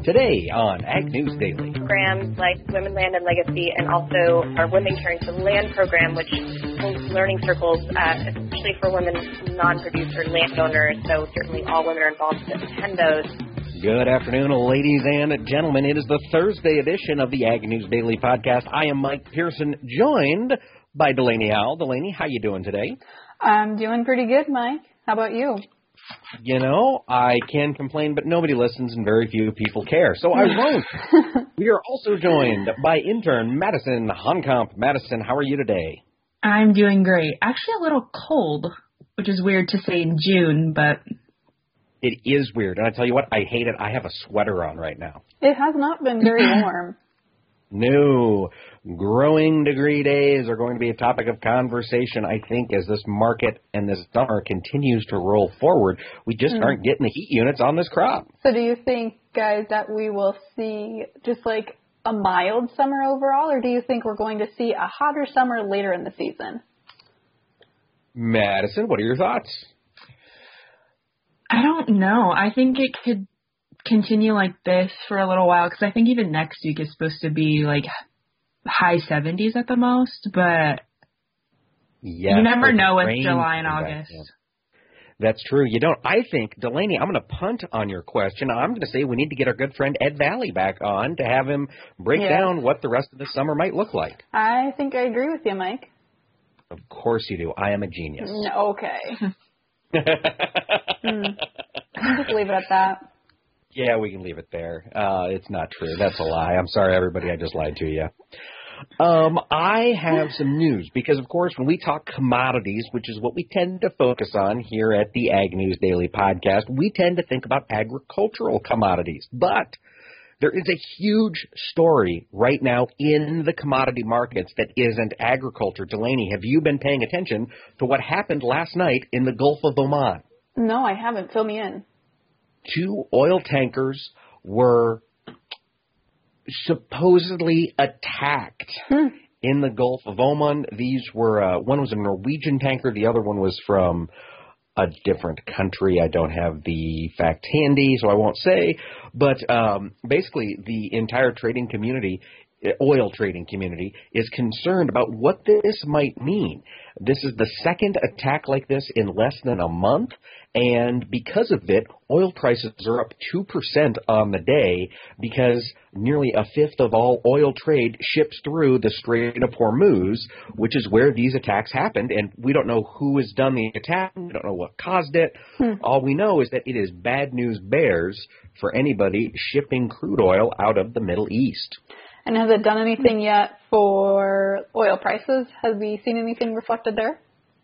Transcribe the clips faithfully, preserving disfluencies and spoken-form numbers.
Today on Ag News Daily. Programs like Women, Land, and Legacy, and also our Women Caring for the Land program, which holds learning circles, uh, especially for women non-producer landowners. So certainly all women are involved to attend those. Good afternoon, ladies and gentlemen. It is the Thursday edition of the Ag News Daily podcast. I am Mike Pearson, joined by Delaney Howell. Delaney, how you doing today? I'm doing pretty good, Mike. How about you? You know, I can complain, but nobody listens and very few people care, so I won't. We are also joined by intern Madison Honkamp. Madison, how are you today? I'm doing great. Actually a little cold, which is weird to say in June, but... It is weird, and I tell you what, I hate it. I have a sweater on right now. It has not been very warm. No. Growing degree days are going to be a topic of conversation, I think, as this market and this summer continues to roll forward. We just mm. aren't getting the heat units on this crop. So do you think, guys, that we will see just like a mild summer overall, or do you think we're going to see a hotter summer later in the season? Madison, what are your thoughts? I don't know. I think it could continue like this for a little while, because I think even next week is supposed to be like high seventies at the most, but yes, you never know with July and August. That, yeah. That's true. You don't. I think, Delaney, I'm going to punt on your question. I'm going to say we need to get our good friend Ed Valley back on to have him break yeah. down what the rest of the summer might look like. I think I agree with you, Mike. Of course you do. I am a genius. No, okay. mm. Just leave it at that. Yeah, we can leave it there. Uh, it's not true. That's a lie. I'm sorry, everybody. I just lied to you. Um, I have some news because, of course, when we talk commodities, which is what we tend to focus on here at the Ag News Daily podcast, we tend to think about agricultural commodities. But there is a huge story right now in the commodity markets that isn't agriculture. Delaney, have you been paying attention to what happened last night in the Gulf of Oman? No, I haven't. Fill me in. Two oil tankers were supposedly attacked hmm. in the Gulf of Oman. These were, uh, one was a Norwegian tanker, the other one was from a different country. I don't have the fact handy, so I won't say. But um, basically, the entire trading community, oil trading community, is concerned about what this might mean. This is the second attack like this in less than a month, and because of it, oil prices are up two percent on the day because nearly a fifth of all oil trade ships through the Strait of Hormuz, which is where these attacks happened, and we don't know who has done the attack. We don't know what caused it. Hmm. All we know is that it is bad news bears for anybody shipping crude oil out of the Middle East. And has it done anything yet for oil prices? Have we seen anything reflected there?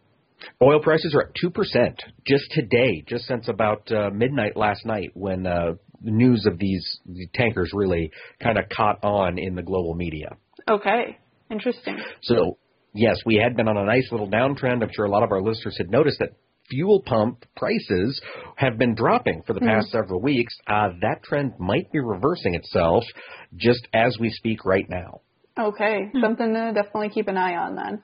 Oil prices are at two percent just today, just since about uh, midnight last night when uh, the news of these, these tankers really kind of caught on in the global media. Okay. Interesting. So, yes, we had been on a nice little downtrend. I'm sure a lot of our listeners had noticed that fuel pump prices have been dropping for the past mm. several weeks. Uh, that trend might be reversing itself just as we speak right now. Okay. Mm. Something to definitely keep an eye on then.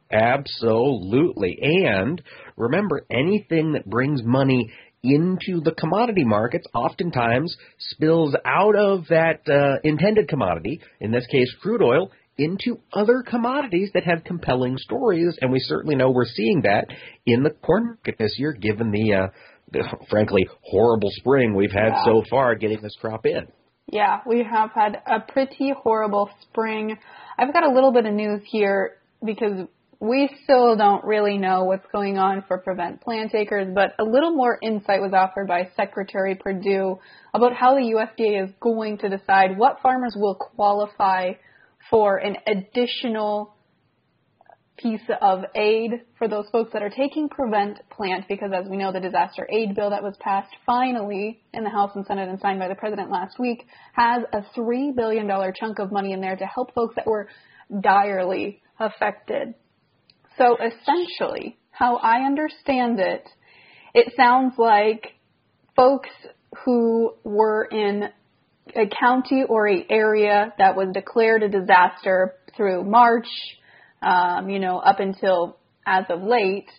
Absolutely. And remember, anything that brings money into the commodity markets oftentimes spills out of that uh, intended commodity, in this case crude oil, into other commodities that have compelling stories. And we certainly know we're seeing that in the corn market this year, given the, uh, the frankly, horrible spring we've had yeah. so far getting this crop in. Yeah, we have had a pretty horrible spring. I've got a little bit of news here because we still don't really know what's going on for Prevent Plant Acres, but a little more insight was offered by Secretary Perdue about how the U S D A is going to decide what farmers will qualify for an additional piece of aid for those folks that are taking Prevent Plant, because as we know, the disaster aid bill that was passed finally in the House and Senate and signed by the President last week has a three billion dollars chunk of money in there to help folks that were direly affected. So essentially, how I understand it, it sounds like folks who were in a county or a area that was declared a disaster through March, um, you know, up until as of late,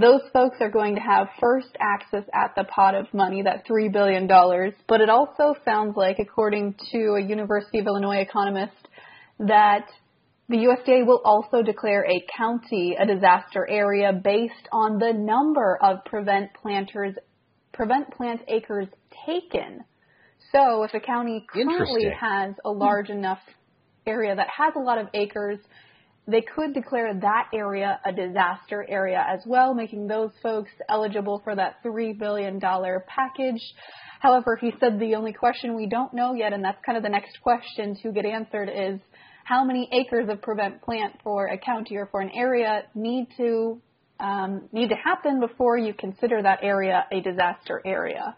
those folks are going to have first access at the pot of money, that three billion dollars. But it also sounds like, according to a University of Illinois economist, that the U S D A will also declare a county a disaster area based on the number of prevent planters, prevent plant acres taken. So if a county currently has a large enough area that has a lot of acres, they could declare that area a disaster area as well, making those folks eligible for that three billion dollars package. However, he said the only question we don't know yet, and that's kind of the next question to get answered, is how many acres of prevent plant for a county or for an area need to um, need to happen before you consider that area a disaster area.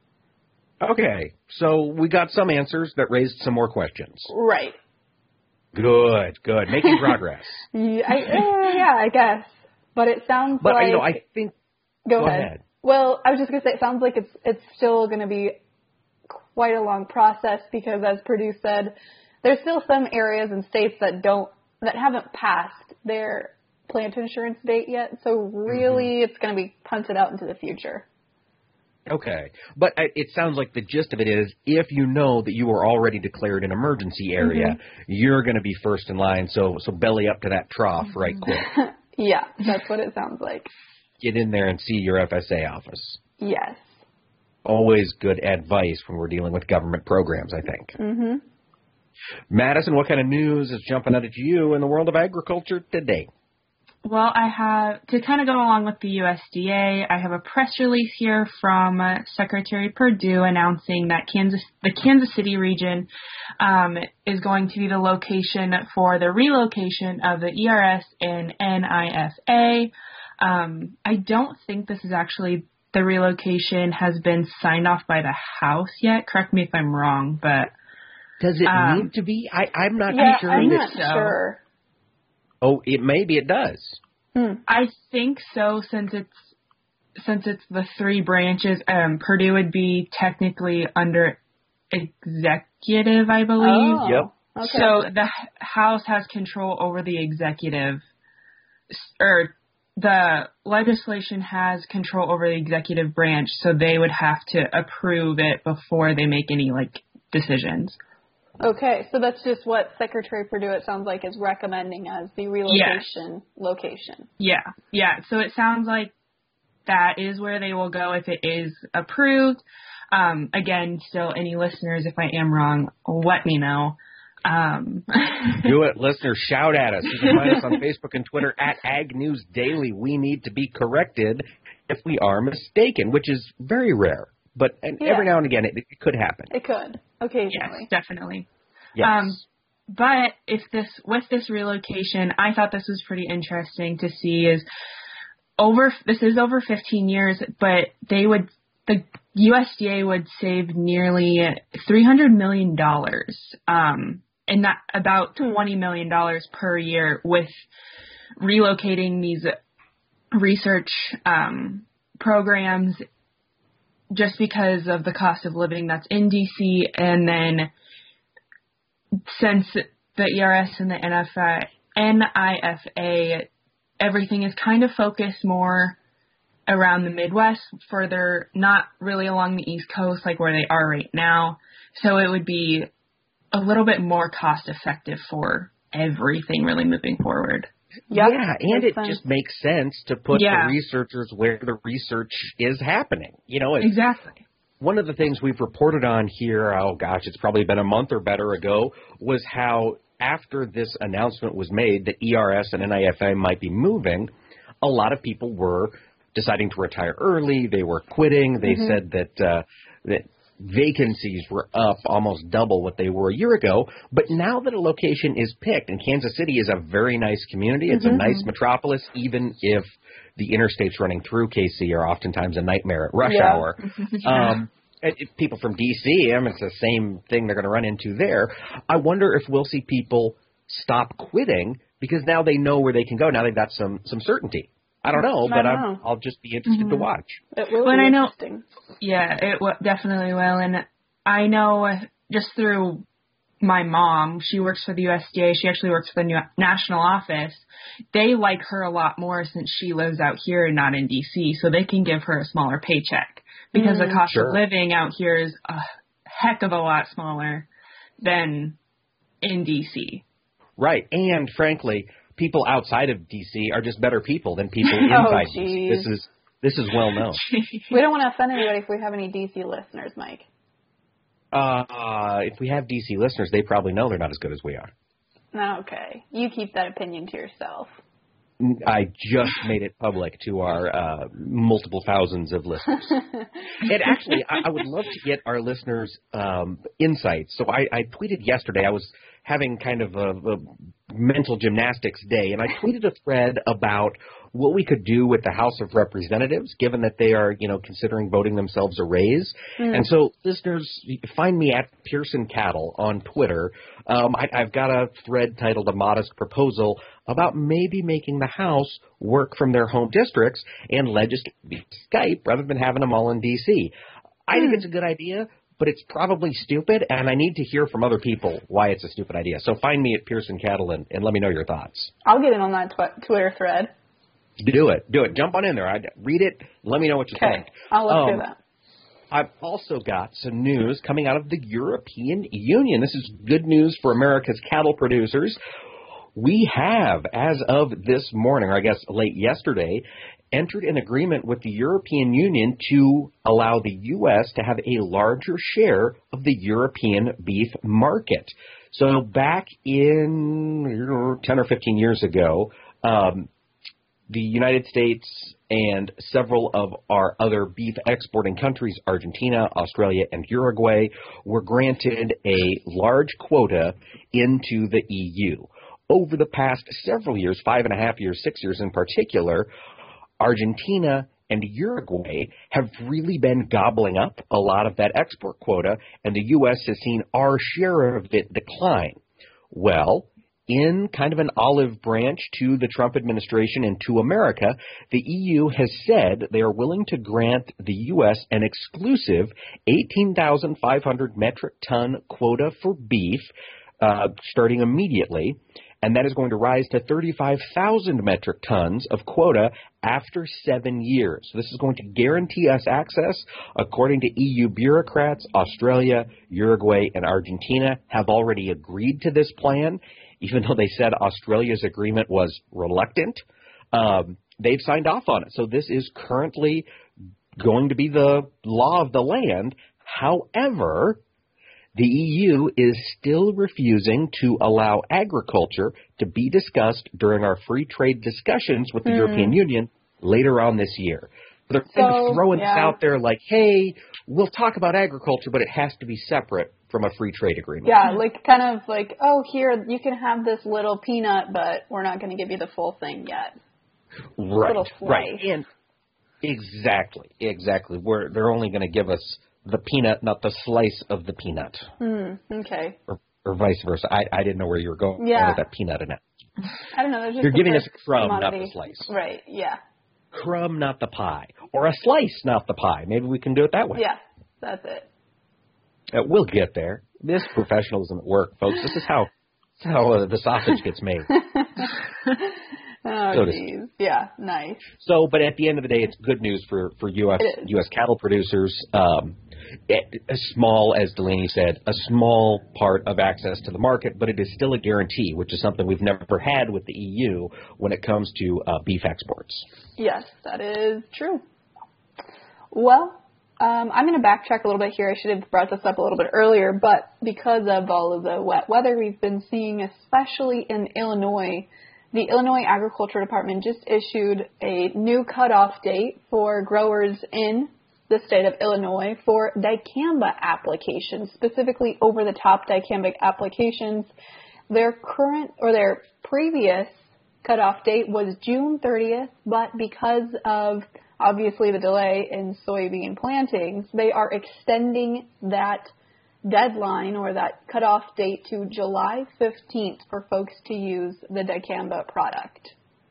Okay, so we got some answers that raised some more questions. Right. Good, good. Making progress. yeah, I, uh, yeah, I guess. But it sounds but, like... But, you know, I think... Go, go ahead. ahead. Well, I was just going to say, it sounds like it's it's still going to be quite a long process because, as Purdue said, there's still some areas and states that don't, that haven't passed their plant insurance date yet. So really, mm-hmm. it's going to be punted out into the future. Okay. But it sounds like the gist of it is if you know that you are already declared an emergency area, mm-hmm. you're going to be first in line. So so belly up to that trough right quick. Yeah, that's what it sounds like. Get in there and see your F S A office. Yes. Always good advice when we're dealing with government programs, I think. Mm-hmm. Madison, what kind of news is jumping out at you in the world of agriculture today? Well, I have, to kind of go along with the U S D A, I have a press release here from uh, Secretary Perdue announcing that Kansas, the Kansas City region um, is going to be the location for the relocation of the E R S and N I F A. Um, I don't think this is actually, the relocation has been signed off by the House yet. Correct me if I'm wrong, but... Does it um, need to be? I, I'm not yeah, sure. I'm not so. sure. Oh, it maybe it does. Hmm. I think so, since it's since it's the three branches. Um, Purdue would be technically under executive, I believe. Oh, yep. Okay. So the House has control over the executive, or the legislation has control over the executive branch. So they would have to approve it before they make any like decisions. Okay, so that's just what Secretary Perdue, it sounds like, is recommending as the relocation yes. location. Yeah, yeah. So it sounds like that is where they will go if it is approved. Um, again, still, any listeners, if I am wrong, let me know. Um, Do it, listeners. Shout at us. You can find us on Facebook and Twitter at Ag News Daily. We need to be corrected if we are mistaken, which is very rare. But and yeah. every now and again, it, it could happen. It could, occasionally. Yes, definitely. Yes. Um, but if this with this relocation, I thought this was pretty interesting to see. Is over this is over fifteen years, but they would the U S D A would save nearly three hundred million dollars, um, and that about twenty million dollars per year with relocating these research um, programs. Just because of the cost of living that's in D C, and then since the E R S and the N I F A, everything is kind of focused more around the Midwest, further, not really along the East Coast like where they are right now. So it would be a little bit more cost effective for everything really moving forward. Yep. Yeah, and it sense. just makes sense to put yeah. the researchers where the research is happening. You know, it's, exactly. One of the things we've reported on here, oh gosh, it's probably been a month or better ago, was how after this announcement was made that E R S and N I F A might be moving, a lot of people were deciding to retire early. They were quitting. They mm-hmm. said that uh, that vacancies were up almost double what they were a year ago. But now that a location is picked, and Kansas City is a very nice community, it's mm-hmm. a nice metropolis, even if the interstates running through K C are oftentimes a nightmare at rush yeah. hour. um, and if people from D C, I mean, it's the same thing they're going to run into there. I wonder if we'll see people stop quitting because now they know where they can go. Now they've got some, some certainty. I don't know, I but don't I'm, know. I'll just be interested mm-hmm. to watch. It will but be I know, interesting. Yeah, it w- definitely will. And I know just through my mom, she works for the U S D A. She actually works for the national office. They like her a lot more since she lives out here and not in D C, so they can give her a smaller paycheck because mm, the cost sure. of living out here is a heck of a lot smaller than in D C. Right, and frankly, people outside of D C are just better people than people inside oh, D C. This is this is well known. We don't want to offend anybody if we have any D C listeners, Mike. Uh, if we have D C listeners, they probably know they're not as good as we are. Okay. You keep that opinion to yourself. I just made it public to our uh, multiple thousands of listeners. And actually, I, I would love to get our listeners' um, insights. So I, I tweeted yesterday. I was having kind of a, a mental gymnastics day, and I tweeted a thread about what we could do with the House of Representatives, given that they are, you know, considering voting themselves a raise. Mm. And so, listeners, find me at Pearson Cattle on Twitter. Um, I, I've got a thread titled "A Modest Proposal" about maybe making the House work from their home districts and legislate Skype rather than having them all in D C. I mm. think it's a good idea, but it's probably stupid, and I need to hear from other people why it's a stupid idea. So find me at Pearson Cattle and, and let me know your thoughts. I'll get in on that tw- Twitter thread. Do it. Do it. Jump on in there. I'd read it. Let me know what you okay. think. I'll look um, through that. I've also got some news coming out of the European Union. This is good news for America's cattle producers. We have, as of this morning, or I guess late yesterday, entered an agreement with the European Union to allow the U S to have a larger share of the European beef market. So back in ten or fifteen years ago, um, the United States and several of our other beef exporting countries, Argentina, Australia, and Uruguay, were granted a large quota into the E U. Over the past several years, five and a half years, six years in particular, Argentina and Uruguay have really been gobbling up a lot of that export quota, and the U S has seen our share of it decline. Well, in kind of an olive branch to the Trump administration and to America, the E U has said they are willing to grant the U S an exclusive eighteen thousand five hundred metric ton quota for beef uh, starting immediately, and that is going to rise to thirty-five thousand metric tons of quota after seven years. So this is going to guarantee us access. According to E U bureaucrats, Australia, Uruguay, and Argentina have already agreed to this plan. Even though they said Australia's agreement was reluctant, um, they've signed off on it. So this is currently going to be the law of the land. However, the E U is still refusing to allow agriculture to be discussed during our free trade discussions with the mm. European Union later on this year. They're kind so, of throwing yeah. this out there like, hey, we'll talk about agriculture, but it has to be separate from a free trade agreement. Yeah, like kind of like, oh, here, you can have this little peanut, but we're not going to give you the full thing yet. Right, right. And exactly, exactly. We're, they're only going to give us the peanut, not the slice of the peanut. Mm, okay. Or, or vice versa. I, I didn't know where you were going yeah. with that peanut in it. I don't know. Just You're giving us a crumb, commodity. not the slice. Right, yeah. Crumb, not the pie. Or a slice, not the pie. Maybe we can do it that way. Yeah, that's it. Uh, we'll get there. This professionalism at work, folks. This is how, this is how uh, the sausage gets made. Oh, so geez. Yeah, nice. So, but at the end of the day, it's good news for, for U S U S cattle producers. Um, it, as small, as Delaney said, a small part of access to the market, but it is still a guarantee, which is something we've never had with the E U when it comes to uh, beef exports. Yes, that is true. Well, um, I'm going to backtrack a little bit here. I should have brought this up a little bit earlier, but because of all of the wet weather we've been seeing, especially in Illinois, the Illinois Agriculture Department just issued a new cutoff date for growers in the state of Illinois for dicamba applications, specifically over-the-top dicamba applications. Their current or their previous cutoff date was June thirtieth, but because of obviously the delay in soybean plantings, they are extending that deadline or that cutoff date to July fifteenth for folks to use the dicamba product.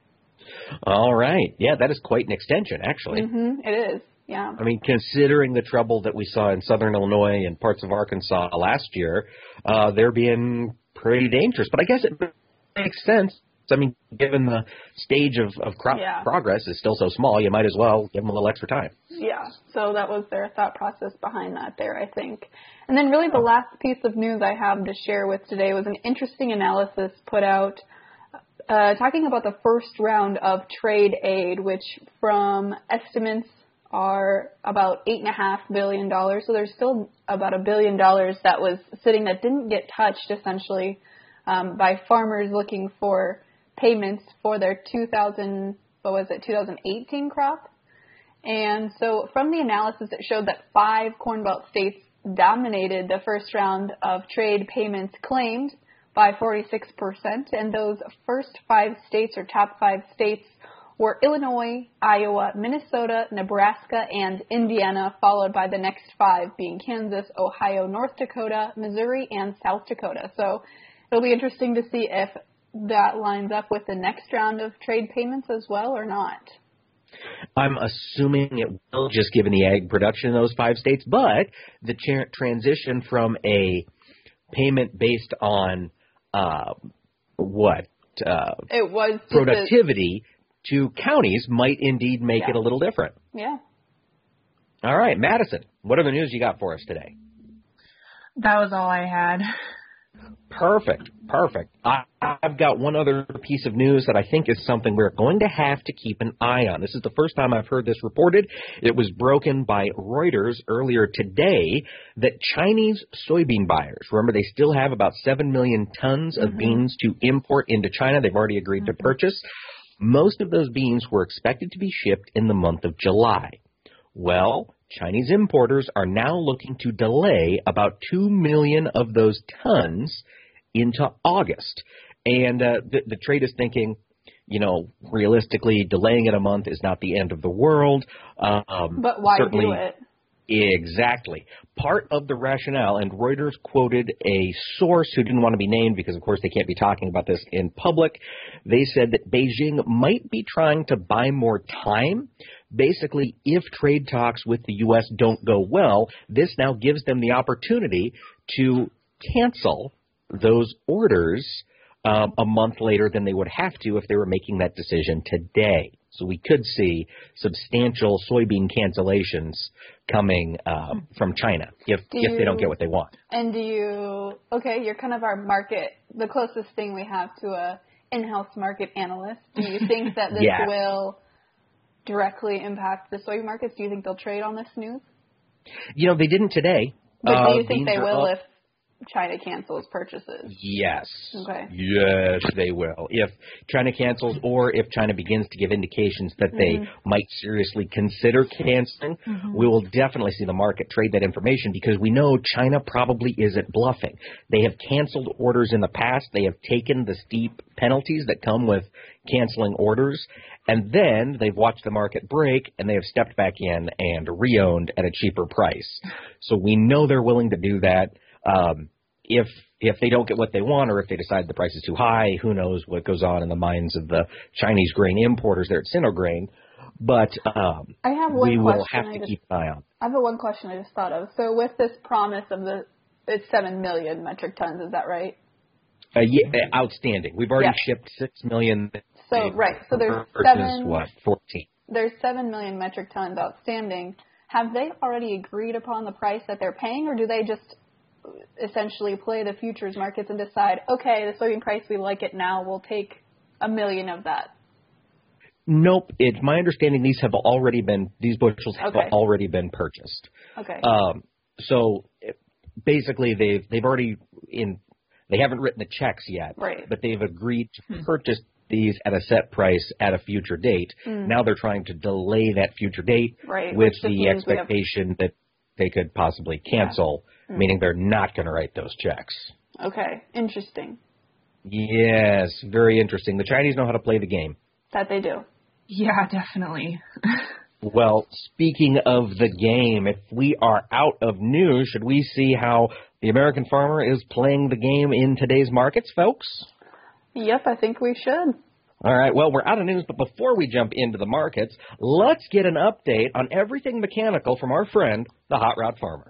All right. Yeah, that is quite an extension, actually. Mm-hmm, it is, yeah. I mean, considering the trouble that we saw in southern Illinois and parts of Arkansas last year, uh, they're being pretty dangerous. But I guess it makes sense. I mean, given the stage of, of crop yeah. progress is still so small, you might as well give them a little extra time. Yeah, so that was their thought process behind that there, I think. And then really the last piece of news I have to share with today was an interesting analysis put out uh, talking about the first round of trade aid, which from estimates are about eight point five billion dollars. So there's still about a billion dollars that was sitting that didn't get touched, essentially, um, by farmers looking for payments for their two thousand, what was it, two thousand eighteen crop. And so from the analysis, it showed that five Corn Belt states dominated the first round of trade payments claimed by forty-six percent. And those first five states, or top five states, were Illinois, Iowa, Minnesota, Nebraska, and Indiana, followed by the next five being Kansas, Ohio, North Dakota, Missouri, and South Dakota. So it'll be interesting to see if that lines up with the next round of trade payments as well or not. I'm assuming it will, just given the ag production in those five states, but the tra- transition from a payment based on uh, what? Uh, it was productivity a, to counties might indeed make yeah. it a little different. Yeah. All right, Madison, what other news you got for us today? That was all I had. Perfect, perfect. I, I've got one other piece of news that I think is something we're going to have to keep an eye on. This is the first time I've heard this reported. It was broken by Reuters earlier today that Chinese soybean buyers, remember they still have about seven million tons of mm-hmm. beans to import into China. They've already agreed mm-hmm. to purchase. Most of those beans were expected to be shipped in the month of July. Well, Chinese importers are now looking to delay about two million of those tons into August. And uh, the, the trade is thinking, you know, realistically, delaying it a month is not the end of the world. Um, but why certainly, do it? Exactly. Part of the rationale, and Reuters quoted a source who didn't want to be named because, of course, they can't be talking about this in public. They said that Beijing might be trying to buy more time. Basically, if trade talks with the U S don't go well, this now gives them the opportunity to cancel those orders um, a month later than they would have to if they were making that decision today. So we could see substantial soybean cancellations coming uh, from China if, you, if they don't get what they want. And do you, okay, you're kind of our market, the closest thing we have to a in-house market analyst. Do you think that this yeah. will directly impact the soy markets? Do you think they'll trade on this news? You know, they didn't today. But uh, do you think they will up. if China cancels purchases? Yes. Okay. Yes, they will. If China cancels or if China begins to give indications that mm-hmm. they might seriously consider canceling, mm-hmm. we will definitely see the market trade that information because we know China probably isn't bluffing. They have canceled orders in the past. They have taken the steep penalties that come with canceling orders, and then they've watched the market break and they have stepped back in and re-owned at a cheaper price. So we know they're willing to do that. Um, if if they don't get what they want or if they decide the price is too high, who knows what goes on in the minds of the Chinese grain importers there at Sinograin. But um, I have one we will have I to just, keep an eye on. I have a one question I just thought of. So with this promise of the it's seven million metric tons, is that right? Uh, yeah, outstanding. We've already yeah. shipped six million. So right. So there's versus, seven. What, fourteen? There's seven million metric tons outstanding. Have they already agreed upon the price that they're paying, or do they just essentially play the futures markets and decide, okay, the soybean price, we like it now, we'll take a million of that? Nope. It's my understanding these have already been, these bushels have okay. already been purchased. Okay. Um, so basically they've, they've already in, they haven't written the checks yet, right. but they've agreed to purchase these at a set price at a future date. Mm. Now they're trying to delay that future date right. with the expectation have... that they could possibly cancel, yeah. mm. meaning they're not going to write those checks. Okay, interesting. Yes, very interesting. The Chinese know how to play the game. That they do. Yeah, definitely. Well, speaking of the game, if we are out of news, should we see how the American farmer is playing the game in today's markets, folks? Yep, I think we should. All right, well, we're out of news, but before we jump into the markets, let's get an update on everything mechanical from our friend, the Hot Rod Farmer.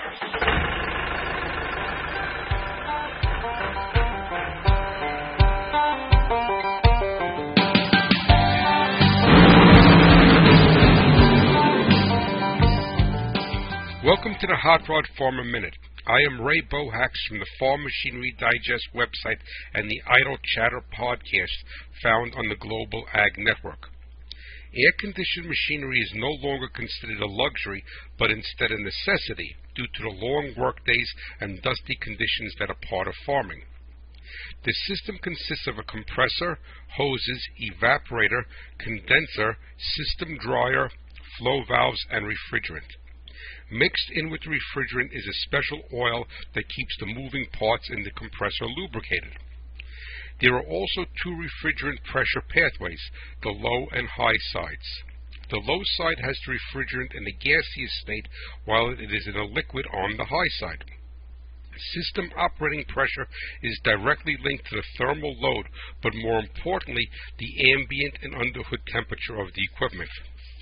Welcome to the Hot Rod Farmer Minute. I am Ray Bohax from the Farm Machinery Digest website and the Idle Chatter podcast found on the Global Ag Network. Air-conditioned machinery is no longer considered a luxury, but instead a necessity due to the long workdays and dusty conditions that are part of farming. The system consists of a compressor, hoses, evaporator, condenser, system dryer, flow valves, and refrigerant. Mixed in with the refrigerant is a special oil that keeps the moving parts in the compressor lubricated. There are also two refrigerant pressure pathways, the low and high sides. The low side has the refrigerant in the gaseous state, while it is in a liquid on the high side. System operating pressure is directly linked to the thermal load, but more importantly, the ambient and underhood temperature of the equipment.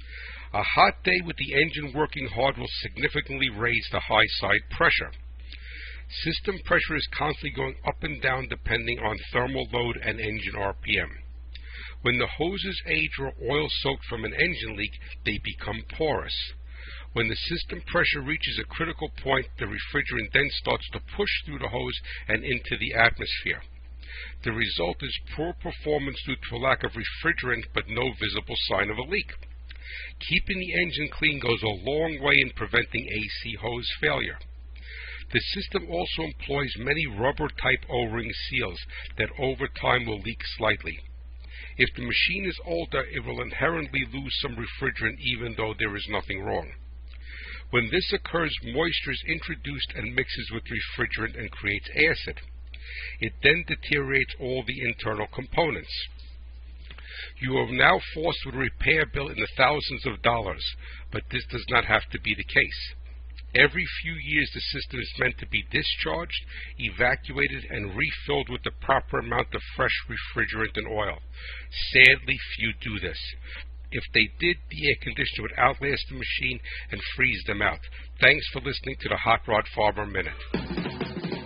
A hot day with the engine working hard will significantly raise the high side pressure. System pressure is constantly going up and down depending on thermal load and engine R P M. When the hoses age or oil soaked from an engine leak, they become porous. When the system pressure reaches a critical point, the refrigerant then starts to push through the hose and into the atmosphere. The result is poor performance due to a lack of refrigerant but no visible sign of a leak. Keeping the engine clean goes a long way in preventing A C hose failure. The system also employs many rubber-type O-ring seals that over time will leak slightly. If the machine is older, it will inherently lose some refrigerant even though there is nothing wrong. When this occurs, moisture is introduced and mixes with refrigerant and creates acid. It then deteriorates all the internal components. You are now forced with a repair bill in the thousands of dollars, but this does not have to be the case. Every few years the system is meant to be discharged, evacuated, and refilled with the proper amount of fresh refrigerant and oil. Sadly, few do this. If they did, the air conditioner would outlast the machine and freeze them out. Thanks for listening to the Hot Rod Farmer Minute.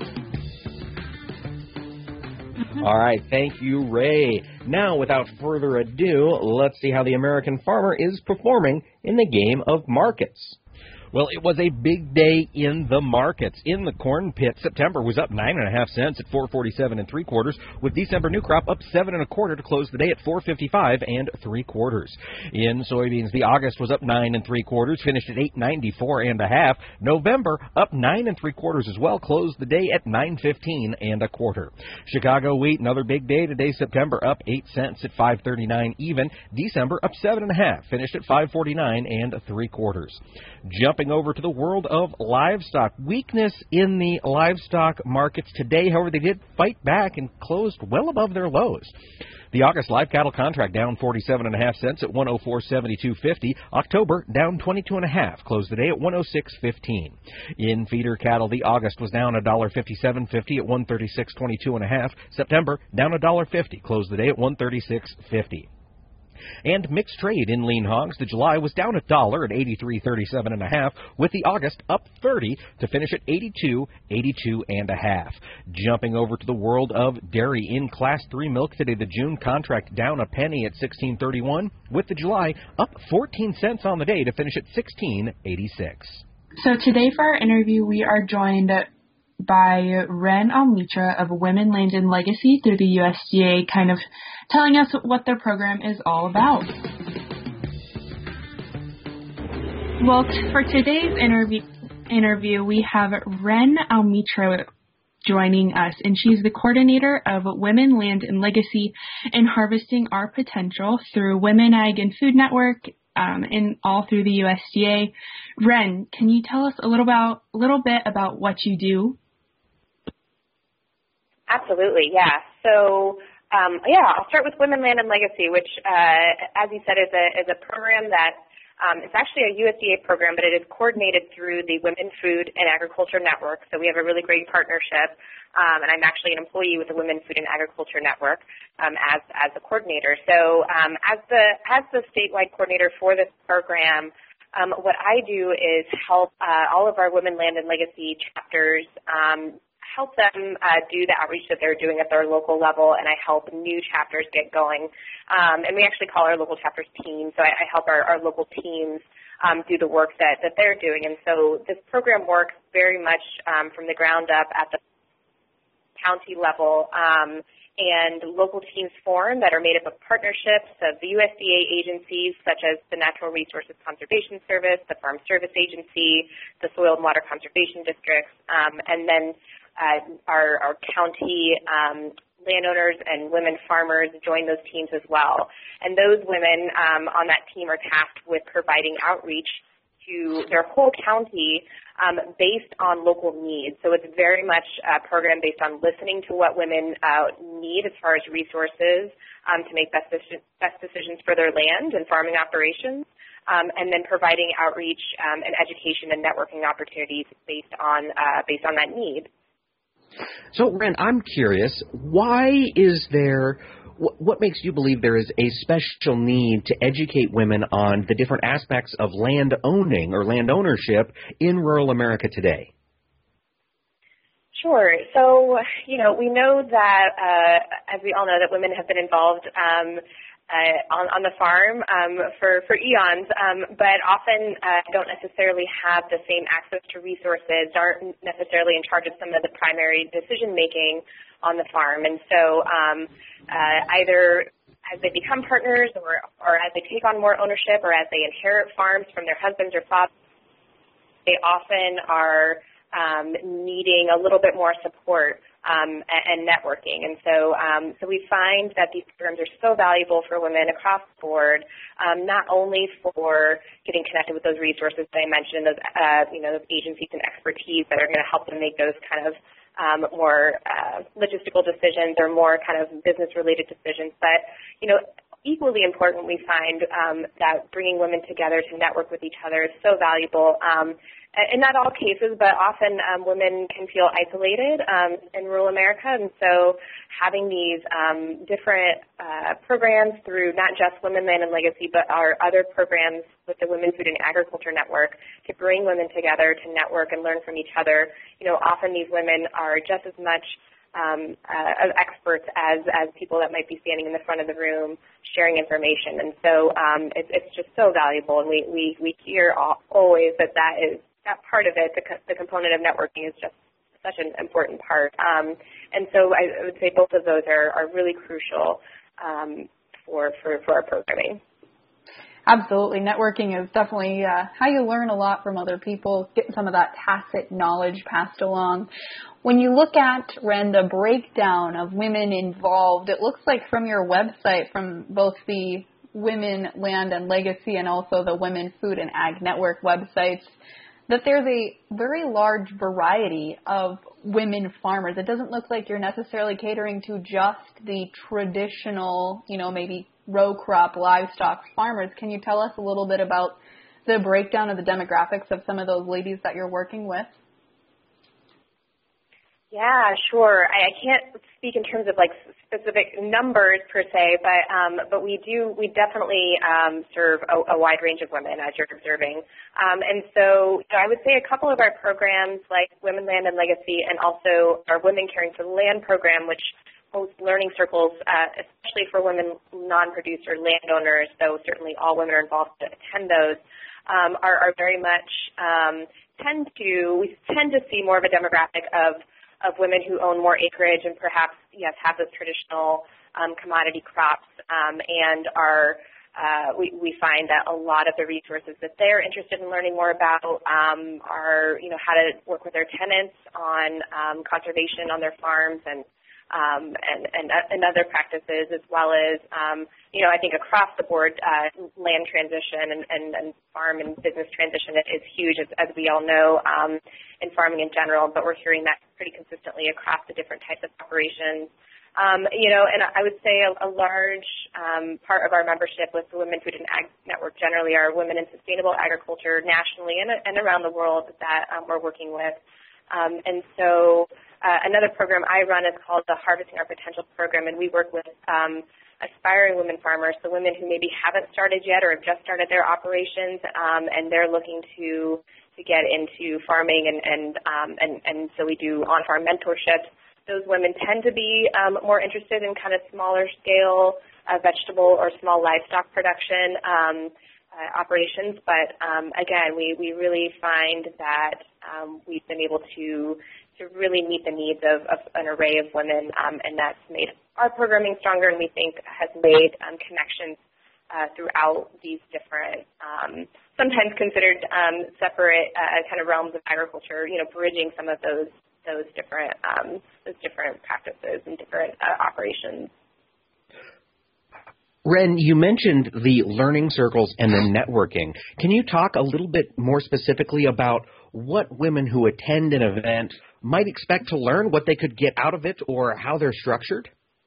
All right, thank you, Ray. Now, without further ado, let's see how the American farmer is performing in the game of markets. Well, it was a big day in the markets. In the corn pit, September was up nine and a half cents at four forty-seven and three quarters, with December new crop up seven and a quarter to close the day at four fifty-five and three quarters. In soybeans, the August was up nine and three quarters, finished at eight ninety-four and a half. November up nine and three quarters as well, closed the day at nine fifteen and a quarter. Chicago wheat, another big day today. September up eight cents at five thirty-nine even. December up seven and a half, finished at five forty-nine and three quarters. Jumping over to the world of livestock. Weakness in the livestock markets today. However, they did fight back and closed well above their lows. The August live cattle contract down forty-seven and a half cents at one oh four seventy-two fifty. October down twenty-two and a half, closed the day at one oh six fifteen. In feeder cattle, the August was down one dollar fifty-seven fifty at one thirty-six twenty-two and a half. September down one dollar fifty, closed the day at one thirty-six fifty. And mixed trade in lean hogs. The July was down a dollar at eighty-three thirty-seven and a half, with the August up thirty to finish at eighty-two eighty-two and a half. Jumping over to the world of dairy in Class three milk today, the June contract down a penny at sixteen thirty-one, with the July up fourteen cents on the day to finish at sixteen eighty-six. So today for our interview, we are joined by Ren Almitra of Women, Land, and Legacy through the U S D A, kind of telling us what their program is all about. Well, for today's interview, interview we have Ren Almitra joining us, and she's the coordinator of Women, Land, and Legacy in Harvesting Our Potential through Women, Ag, and Food Network, um, and all through the U S D A. Ren, can you tell us a little about, a little bit about what you do? Absolutely, yeah. So, um, yeah, I'll start with Women, Land, and Legacy, which, uh, as you said, is a is a program that Um, it's actually a U S D A program, but it is coordinated through the Women Food and Agriculture Network. So we have a really great partnership, um, and I'm actually an employee with the Women Food and Agriculture Network um, as as a coordinator. So um, as the as the statewide coordinator for this program, um, what I do is help uh, all of our Women, Land, and Legacy chapters. Um, help them uh, do the outreach that they're doing at their local level, and I help new chapters get going. Um, and we actually call our local chapters teams, so I, I help our, our local teams um, do the work that, that they're doing. And so this program works very much um, from the ground up at the county level, um, and local teams form that are made up of partnerships of the U S D A agencies such as the Natural Resources Conservation Service, the Farm Service Agency, the Soil and Water Conservation Districts, um, and then Uh, our, our county um, landowners and women farmers join those teams as well. And those women um, on that team are tasked with providing outreach to their whole county um, based on local needs. So it's very much a program based on listening to what women uh, need as far as resources um, to make best, deci- best decisions for their land and farming operations. Um, and then providing outreach um, and education and networking opportunities based on uh, based on that need. So, Rand, I'm curious, why is there, what, what makes you believe there is a special need to educate women on the different aspects of land owning or land ownership in rural America today? Sure. So, you know, we know that, uh, as we all know, that women have been involved um, Uh, on, on the farm um, for, for eons, um, but often uh, don't necessarily have the same access to resources, aren't necessarily in charge of some of the primary decision-making on the farm. And so um, uh, either as they become partners or, or as they take on more ownership or as they inherit farms from their husbands or fathers, they often are um, needing a little bit more support Um, and networking. And so um, so we find that these programs are so valuable for women across the board, um, not only for getting connected with those resources that I mentioned, those, uh, you know, those agencies and expertise that are going to help them make those kind of um, more uh, logistical decisions or more kind of business-related decisions, but, you know, equally important, we find um, that bringing women together to network with each other is so valuable. Um, in not all cases, but often um, women can feel isolated um, in rural America, and so having these um, different uh, programs through not just Women, Land, and Legacy, but our other programs with the Women Food and Agriculture Network to bring women together to network and learn from each other. You know, often these women are just as much Um, uh, experts as, as people that might be standing in the front of the room sharing information. And so um, it, it's just so valuable. And we, we, we hear all, always that that is that part of it, the, the component of networking is just such an important part. Um, and so I, I would say both of those are, are really crucial um, for, for, for our programming. Absolutely. Networking is definitely uh, how you learn a lot from other people, get some of that tacit knowledge passed along. When you look at, Rand, a breakdown of women involved, it looks like from your website, from both the Women, Land, and Legacy and also the Women Food and Ag Network websites, that there's a very large variety of women farmers. It doesn't look like you're necessarily catering to just the traditional, you know, maybe row crop livestock farmers. Can you tell us a little bit about the breakdown of the demographics of some of those ladies that you're working with? Yeah, sure. I, I can't speak in terms of like specific numbers per se, but um, but we do we definitely um, serve a, a wide range of women, as you're observing. Um, and so you know, I would say a couple of our programs, like Women, Land, and Legacy, and also our Women Caring for the Land program, which hosts learning circles, uh, especially for women non-producer landowners. So certainly all women are involved to attend those. Um, are, are very much um, tend to we tend to see more of a demographic of of women who own more acreage and perhaps, yes, have those traditional um, commodity crops um, and are, uh, we, we find that a lot of the resources that they're interested in learning more about um, are, you know, how to work with their tenants on um, conservation on their farms and Um, and, and, and other practices, as well as, um, you know, I think across the board, uh, land transition and, and, and farm and business transition is huge, as, as we all know, um, in farming in general, but we're hearing that pretty consistently across the different types of operations. Um, you know, and I would say a, a large um, part of our membership with the Women Food and Ag Network generally are women in sustainable agriculture nationally and, and around the world that um, we're working with. Um, and so uh, another program I run is called the Harvesting Our Potential program, and we work with um, aspiring women farmers, so women who maybe haven't started yet or have just started their operations, um, and they're looking to to get into farming, and and um, and, and so we do on-farm mentorships. Those women tend to be um, more interested in kind of smaller scale uh, vegetable or small livestock production um, uh, operations. But um, again, we, we really find that um, we've been able to to really meet the needs of, of an array of women, um, and that's made our programming stronger, and we think has made um, connections uh, throughout these different, um, sometimes considered um, separate uh, kind of realms of agriculture, you know, bridging some of those those different um, those different practices and different uh, operations. Ren, you mentioned the learning circles and the networking. Can you talk a little bit more specifically about what women who attend an event might expect to learn, what they could get out of it, or how they're structured?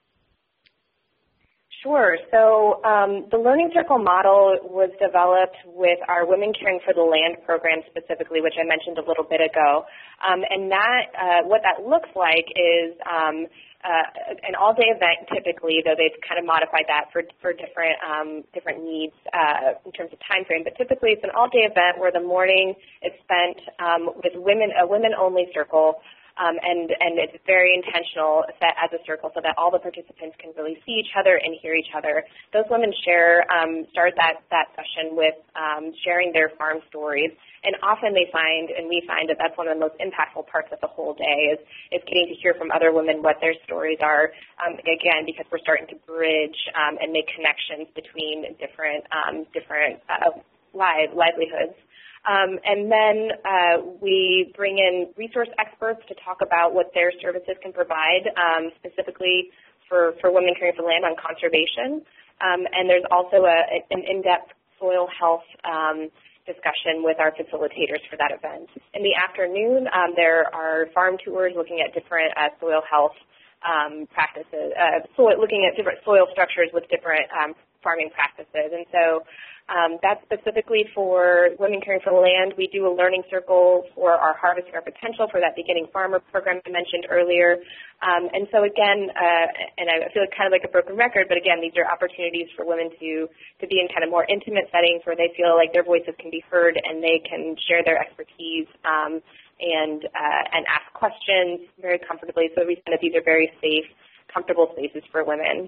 Sure. So um, the Learning Circle model was developed with our Women Caring for the Land program specifically, which I mentioned a little bit ago. Um, and that, uh, what that looks like is um, uh, an all-day event typically, though they've kind of modified that for, for different um, different needs uh, in terms of time frame. But typically it's an all-day event where the morning is spent um, with women, a women-only circle. Um, and, and it's very intentional, set as a circle so that all the participants can really see each other and hear each other. Those women share, um, start that, that session with um, sharing their farm stories. And often they find, and we find that that's one of the most impactful parts of the whole day is, is getting to hear from other women what their stories are, um, again, because we're starting to bridge um, and make connections between different, um, different uh, live, livelihoods. Um, and then uh, we bring in resource experts to talk about what their services can provide, um, specifically for, for Women Caring for Land on conservation. Um, and there's also a, an in-depth soil health um, discussion with our facilitators for that event. In the afternoon, um, there are farm tours looking at different uh, soil health um, practices, uh, soil, looking at different soil structures with different um, farming practices. And so Um, that's specifically for Women Caring for the Land. We do a learning circle for our Harvesting Our Potential for that beginning farmer program I mentioned earlier. Um, and so again, uh, and I feel kind of like a broken record, but again, these are opportunities for women to, to be in kind of more intimate settings where they feel like their voices can be heard and they can share their expertise um, and, uh, and ask questions very comfortably. So we find that these are very safe, comfortable spaces for women.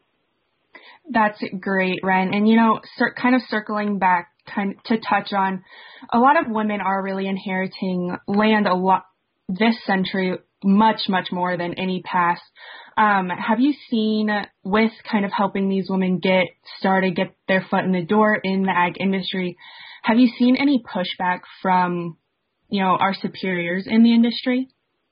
That's great, Ren. And, you know, cir- kind of circling back kind to touch on, a lot of women are really inheriting land a lot this century, much, much more than any past. Um, have you seen, with kind of helping these women get started, get their foot in the door in the ag industry, have you seen any pushback from, you know, our superiors in the industry?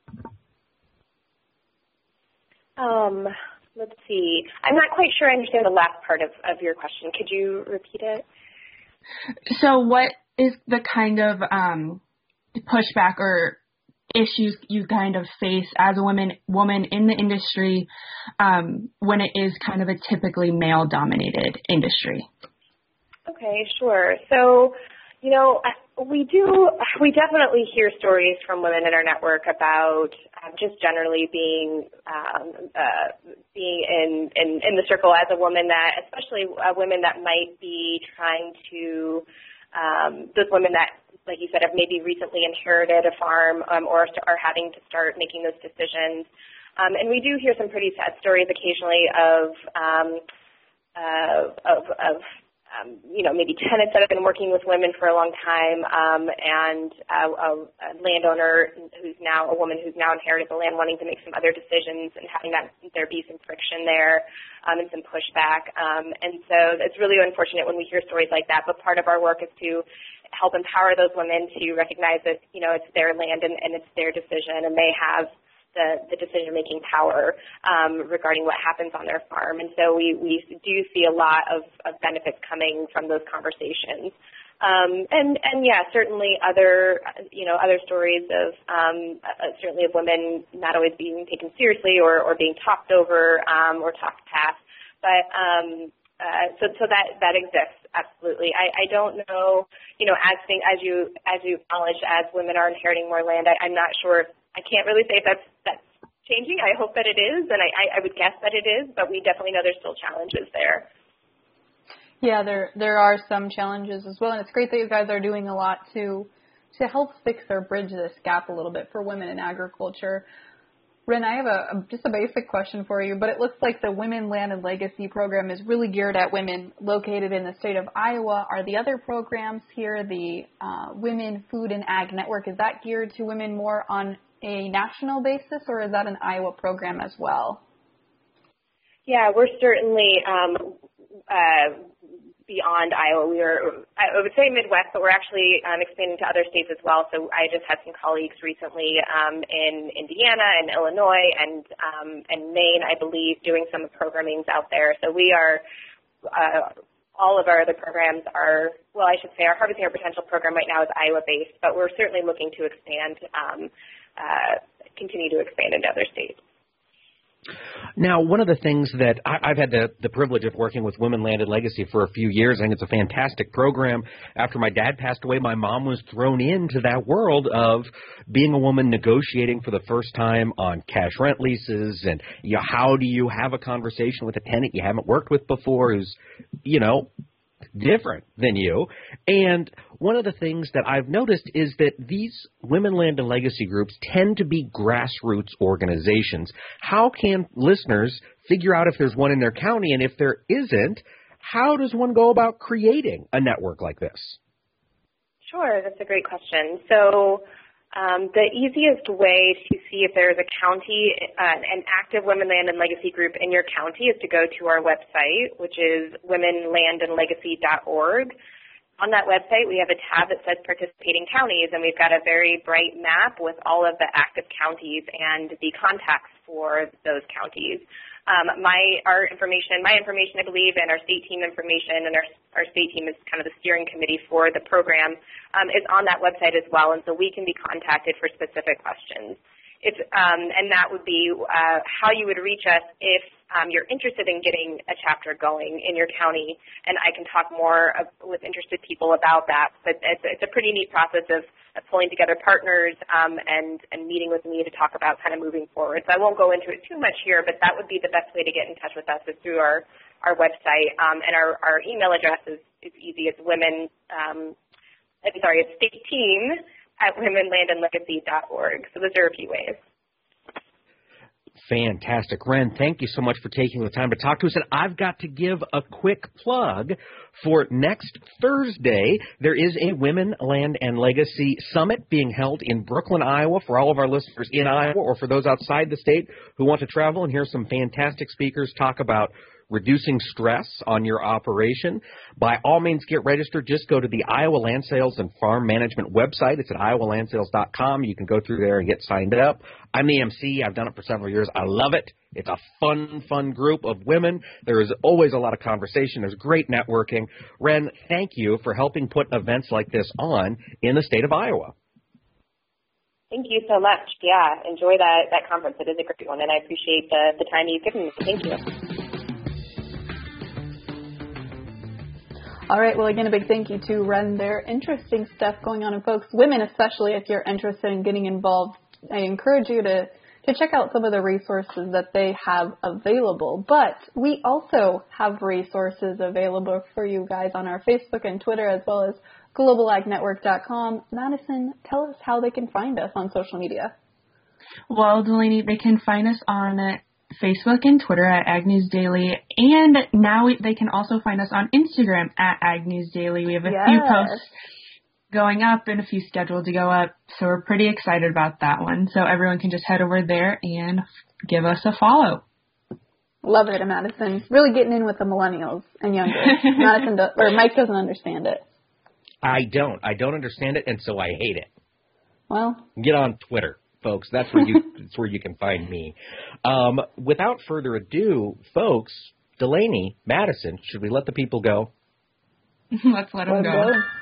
Um. Let's see. I'm not quite sure I understand the last part of, of your question. Could you repeat it? So what is the kind of um, pushback or issues you kind of face as a woman, woman in the industry um, when it is kind of a typically male-dominated industry? Okay, sure. So, you know, we do, we definitely hear stories from women in our network about um, just generally being um, uh, being in, in, in the circle as a woman that, especially uh, women that might be trying to, um, those women that, like you said, have maybe recently inherited a farm um, or are having to start making those decisions. Um, and we do hear some pretty sad stories occasionally of, um, uh, of, of Um, you know, maybe tenants that have been working with women for a long time, um, and a, a, a landowner who's now a woman who's now inherited the land, wanting to make some other decisions and having that there be some friction there um, and some pushback. Um, and so it's really unfortunate when we hear stories like that. But part of our work is to help empower those women to recognize that, you know, it's their land and, and it's their decision, and they have the, the decision-making power um, regarding what happens on their farm. And so we, we do see a lot of, of benefits coming from those conversations. Um, and, and yeah, certainly other, you know, other stories of, um, uh, certainly of women not always being taken seriously or, or being talked over, um, or talked past. But, um, uh, so, so that, that exists, absolutely. I, I don't know, you know, as thing, as you, as you acknowledge, as women are inheriting more land, I, I'm not sure, I can't really say if that's, that's changing. I hope that it is, and I, I would guess that it is, but we definitely know there's still challenges there. Yeah, there there are some challenges as well, and it's great that you guys are doing a lot to to help fix or bridge this gap a little bit for women in agriculture. Ren, I have a, a just a basic question for you, but it looks like the Women, Land, and Legacy program is really geared at women located in the state of Iowa. Are the other programs here, the uh, Women, Food, and Ag Network, is that geared to women more on a national basis, or is that an Iowa program as well? Yeah, we're certainly um, uh, beyond Iowa. We are, I would say Midwest, but we're actually um, expanding to other states as well. So I just had some colleagues recently um, in Indiana and Illinois and um, and Maine, I believe, doing some programmings out there. So we are, uh, all of our other programs are, well, I should say our Harvesting Our Potential program right now is Iowa-based, but we're certainly looking to expand, um, uh, continue to expand into other states. Now, one of the things that I, I've had the, the privilege of working with Women, Land, and Legacy for a few years. I think it's a fantastic program. After my dad passed away, my mom was thrown into that world of being a woman negotiating for the first time on cash rent leases. And, you know, how do you have a conversation with a tenant you haven't worked with before who's, you know, different than you. And one of the things that I've noticed is that these Women, Land, and Legacy groups tend to be grassroots organizations. How can listeners figure out if there's one in their county? And if there isn't, how does one go about creating a network like this? Sure, that's a great question. So Um, the easiest way to see if there is a county, uh, an active Women, Land, and Legacy group in your county is to go to our website, which is women land and legacy dot org. On that website, we have a tab that says participating counties, and we've got a very bright map with all of the active counties and the contacts for those counties. Um, my our information, my information, I believe, and our state team information, and our our state team is kind of the steering committee for the program, um, is on that website as well, and so we can be contacted for specific questions. If um, and that would be uh, how you would reach us if um, you're interested in getting a chapter going in your county, and I can talk more of, with interested people about that. But it's, it's a pretty neat process of, of pulling together partners um, and, and meeting with me to talk about kind of moving forward. So I won't go into it too much here, but that would be the best way to get in touch with us is through our, our website. Um, and our, our email address is, is easy. It's women, um, I'm sorry, it's state team at women land and legacy dot org. So those are a few ways. Fantastic. Ren, thank you so much for taking the time to talk to us. And I've got to give a quick plug for next Thursday. There is a Women, Land, and Legacy Summit being held in Brooklyn, Iowa for all of our listeners in Iowa or for those outside the state who want to travel and hear some fantastic speakers talk about reducing stress on your operation. By all means, get registered. Just go to the Iowa Land Sales and Farm Management website. It's at iowa land sales dot com. You can go through there and get signed up. I'm the M C. I've done it for several years. I love it. It's a fun, fun group of women. There is always a lot of conversation. There's great networking. Ren, thank you for helping put events like this on in the state of Iowa. Thank you so much. Yeah, enjoy that, that conference. It is a great one, and I appreciate the, the time you've given me. Thank you. All right, well, again, a big thank you to Ren. There interesting stuff going on. And folks, women especially, if you're interested in getting involved, I encourage you to, to check out some of the resources that they have available. But we also have resources available for you guys on our Facebook and Twitter, as well as global ag network dot com. Madison, tell us how they can find us on social media. Well, Delaney, they can find us on Facebook and Twitter at Ag News Daily, and now we, they can also find us on Instagram at Ag News Daily. We have a yes. few posts going up and a few scheduled to go up, so we're pretty excited about that one. So everyone can just head over there and give us a follow. Love it, Madison. Really getting in with the millennials and younger. Madison does, or Mike doesn't understand it. I don't. I don't understand it, and so I hate it. Well, get on Twitter, folks. That's where you that's where you can find me. Um, without further ado, folks, Delaney, Madison, should we let the people go? Let's let them Let's go. go.